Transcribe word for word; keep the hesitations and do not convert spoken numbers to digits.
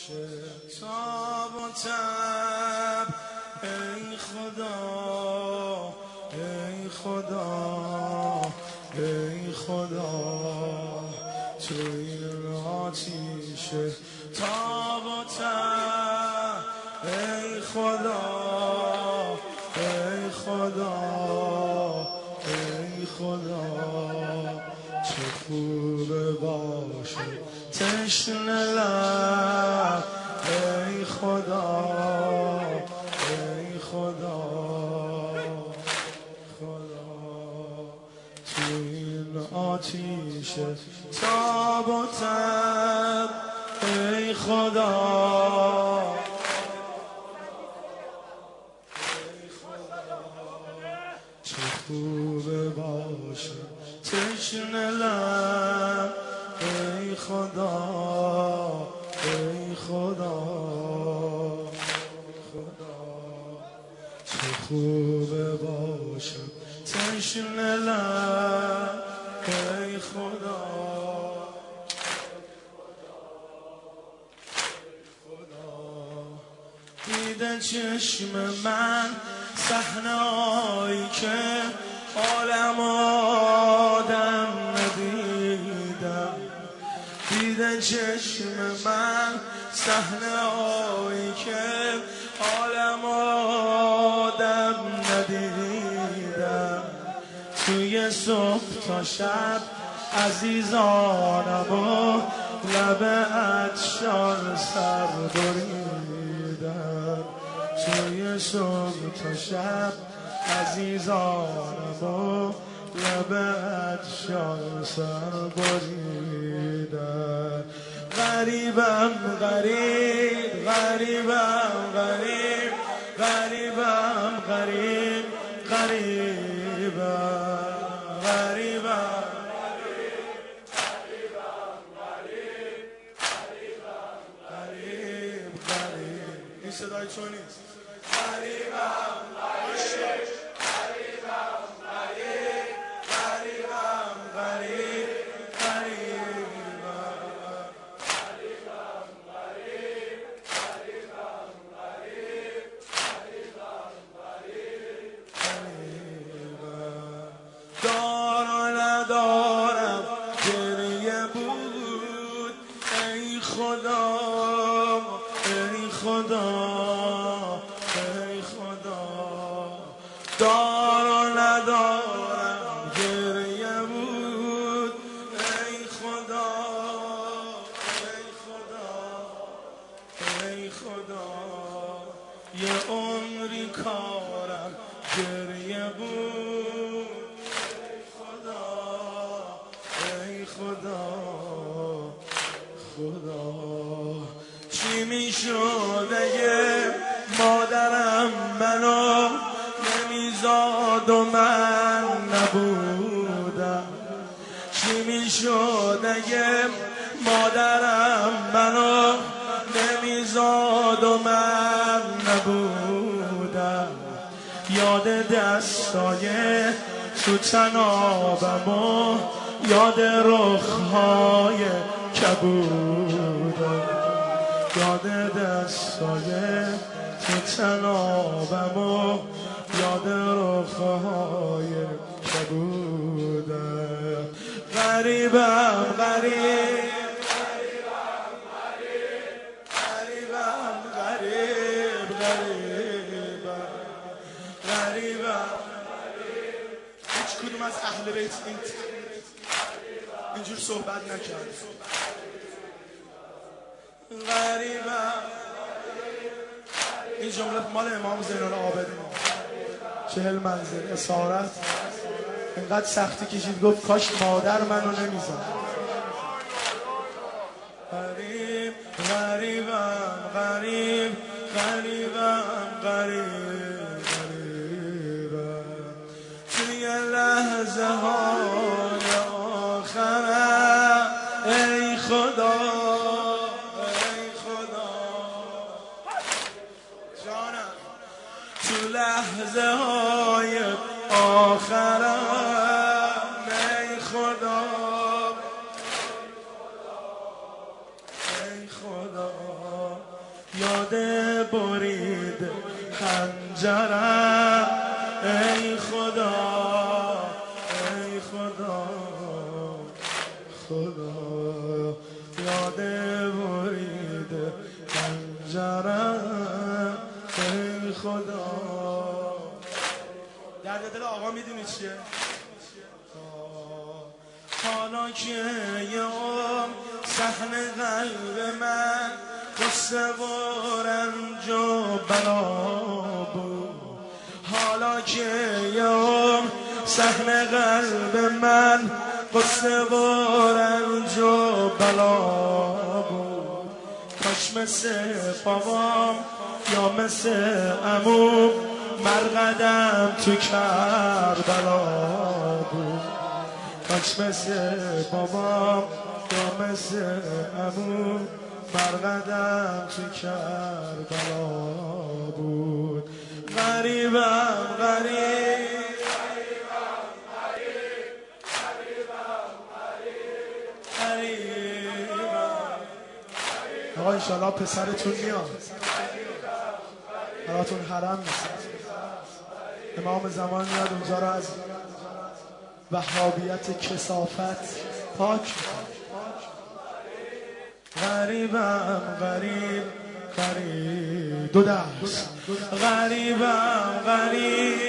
باشه تاب و تب. ای خدا ای خدا ای خدا تو این آتیش تاب و تب. ای خدا ای خدا ای خدا چه خوبه باشه تشنه لب. ای خدا ای خدا خدا تو این آتیش تاب و تب. ای خدا ای خدا چه خوبه باشه تشنه لب. ای خدا ای خدا خدا چه خوبه باشه تشنه لب. ای خدا دیده چشم من صحنه‌هایی که عالم آدم ندیدم. دیده چشم من صحنه‌هایی که عالم آدم ندیدم. توی صبح تا شب عزیزانم و لب عطشان سر بریدم. توی صبح تا شب عزیزانم و لب عطشان سر بریدم. غریبم غریب غریبم غریب غریبم غریب غریبم غریبم غریب غریب. این صدای تو نیست. غریبم غریب غریبم غریب غریبم غریب غریبم غریبم غریب غریبم غریب غریبم غریب غریبم. دار و ندارم گریه بود. ای خدا ای خدا ای خدا دار و ندارم گریه بود. ای خدا ای خدا ای خدا یه عمری کارم گریه بود. ای خدا ای خدا خدا چی میشد اگه مادرم منو نمیزاد و من نبودم. چی میشد اگه مادرم منو نمیزاد و من نبودم. یاد دستای تو تنابم و یاد رخهای کبودم. یاد دستای تو تنابم و یاد رخهای کبودم. غریبم غریب غریبم غریبم غریب غریبم غریبم. هیچ کدوم از اهل بیت این اینجور صحبت نکرد. غریبم. این جمله مال امام زین العابدین. چهل منزل اسارت اینقدر سختی کشید گفت کاش مادر منو نمیزد. غریب غریبم غریب غریبم غریب غریبم. توی لحظه های آخرم ای خدا ای خدا جانم. تو لحظه های آخرم ای خدا ای خدا یاد برید خنجرم ای خدا ای خدا خدا یاد برید خنجرم ای خدا. درد دل آقا میدونی چیه؟ حالا که یه صحن قلب من قصه و رنج و بلا بود. حالا که یه صحن قلب من قصه و رنج و بلا بود. کاش مثل بابام یا مثل عموم مرقدم تو کربلا بود. کاش مثل بابام یا مثل عموم مرقدم تو کربلا بود. غریبم غریب آقا انشالله پسرتون میاد براتون حرم میسازه. امام زمان میاد اونجا رو از وهابیت کثافت پاک میکنه. غریبم غریب غریب دو دست غریبم غریب